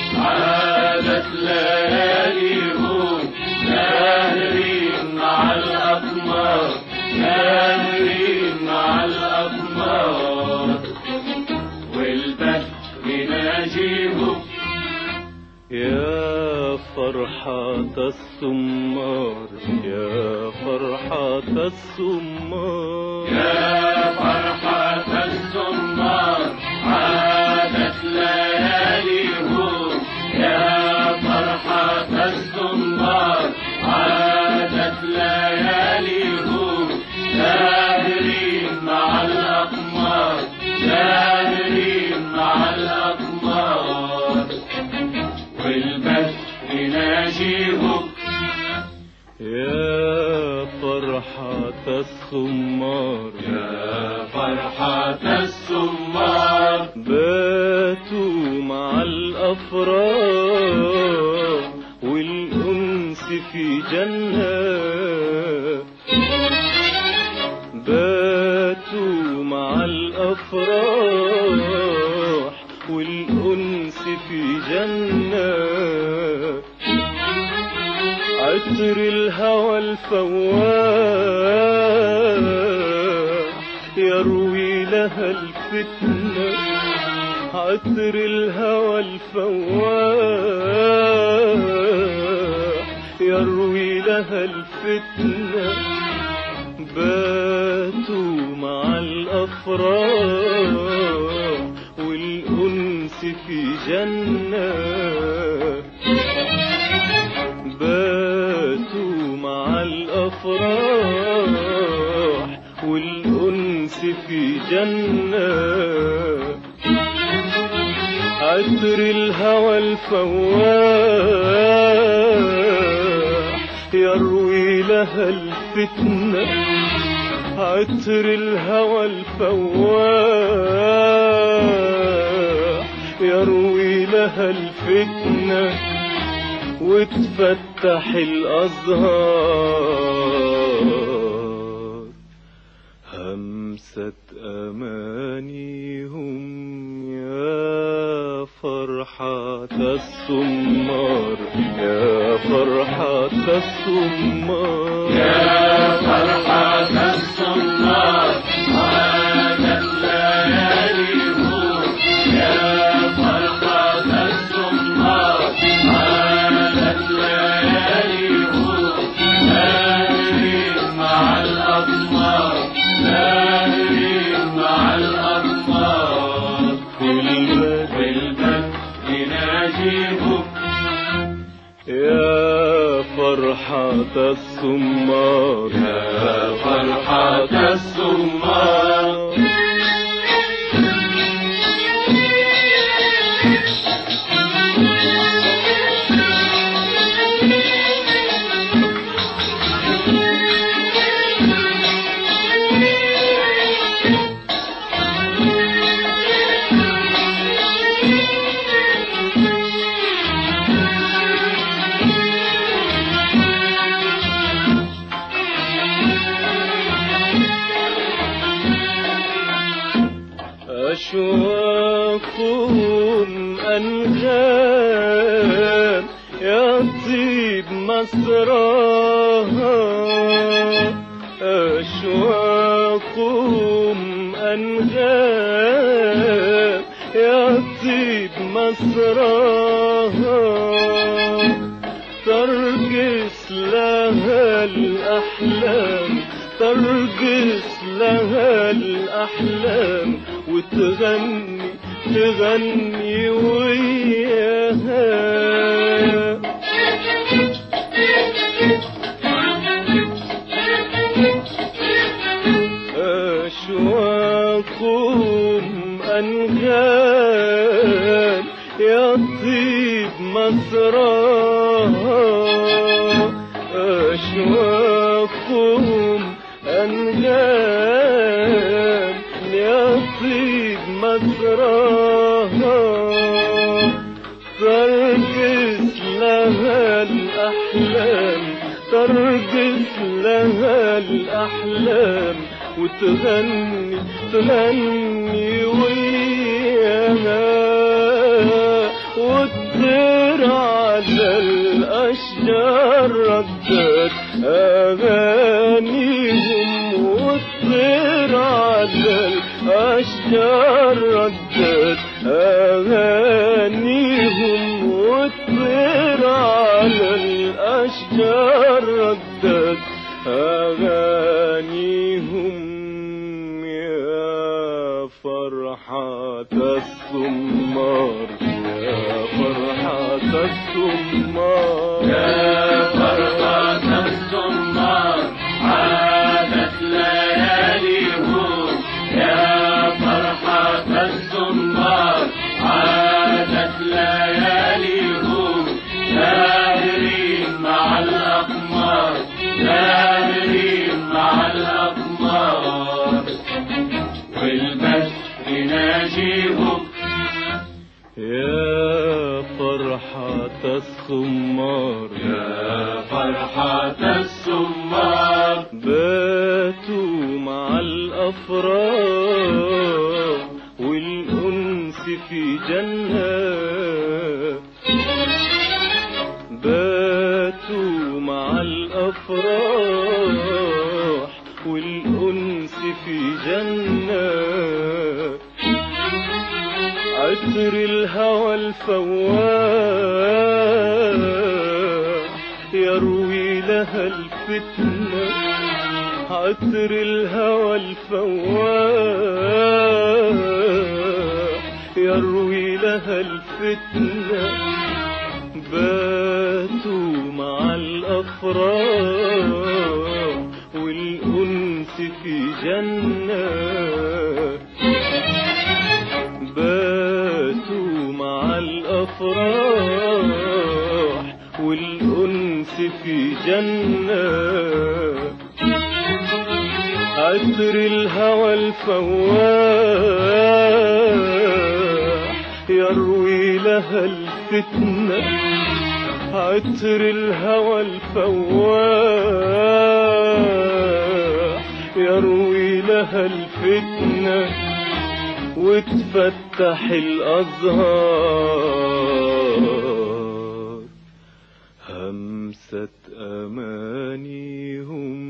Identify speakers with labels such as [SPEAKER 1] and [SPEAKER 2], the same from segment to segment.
[SPEAKER 1] عادت لياليهم ساهرين مع الأقمار، ساهرين مع الأقمار، والبدر يناجيهم.
[SPEAKER 2] يا فرحة السمار، يا فرحة السمار،
[SPEAKER 1] يا فرحة السمار، عادت لياليهم. يا فرحة السمار، عادت لياليهم ساهرين مع الأقمار، ساهرين مع الأقمار، والبدر يناجيهم.
[SPEAKER 2] يا فرحة السمار،
[SPEAKER 1] يا فرحة السمار،
[SPEAKER 2] باتوا مع الأفراح والأنس في جنة، باتوا مع الأفراح والأنس في جنة، عطر الهوى الفواح يروي لها الفتنة، عطر الهوى الفواح يروي لها الفتنة، باتوا مع الأفراح والأنس في جنة، باتوا مع الأفراح والأنس في جنة، عطر الهوى الفواح يروي لها الفتنة، عطر الهوى الفواح يروي لها الفتنة، وتفتح الأزهار همسة أمانيهم. يا فرحة السمار، يا فرحة السمار،
[SPEAKER 1] يا فرحة السمار، عادت لياليهم. يا فرحة السمار، عادت لياليهم ساهرين مع الأقمار، ساهرين مع الأقمار، والبدر يناجيهم.
[SPEAKER 2] يا فرحة السمار،
[SPEAKER 1] يا فرحة السمار،
[SPEAKER 2] أشواقهم أنغام يا طيب مسراها، أشواقهم أنغام يا طيب مسراها، ترقص لها الأحلام، ترقص لها الأحلام، وتغني تغني وياها. أشواقهم أنغام يا طيب مسراها، أشواقهم أنغام يا طيب مسراها، ترقص لها الأحلام، ترقص لها الأحلام، وتغني تغني وياها والطير على الأشجار ردت أغانيهم، والطير على الأشجار ردت أغانيهم، والطير على الأشجار ردت أغانيهم. يا فرحة السمار، يا فرحة السمار،
[SPEAKER 1] يا فرحة السمار عادت لياليهم، يا فرحة السمار عادت لياليهم، ساهرين مع الأقمار، ساهرين مع الأقمار، والمجد يناجيهم.
[SPEAKER 2] يا فرحة السمار،
[SPEAKER 1] يا فرحة السمار
[SPEAKER 2] باتوا مع الأفراح والأنس في جنة، باتوا مع الأفراح والأنس في جنة، عطر الهوى الفواح يروي لها الفتنة، عطر الهوى الفواح يروي لها الفتنة، باتوا مع الأفراح والأنس في جنة، باتوا مع الأفراح والأنس في جنة، عطر الهوى الفواح يروي لها الفتنة، عطر الهوى الفواح يروي لها الفتنة، وتفتح الأزهار همسة أمانيهم.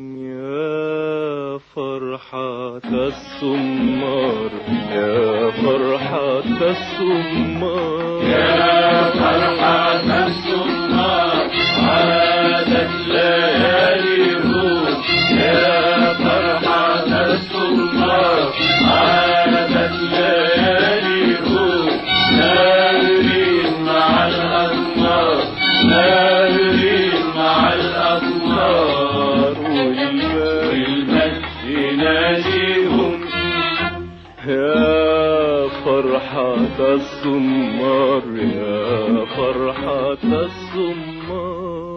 [SPEAKER 2] يا فرحة السمار، يا فرحة السمار،
[SPEAKER 1] يا فرحة السمار عادت لياليهم، يا فرحة السمار عادت لياليهم، ساهرين مع الأقمار، ساهرين مع الأقمار، والمجد يناجيهم.
[SPEAKER 2] يا فرحة السمار، يا فرحة السمار.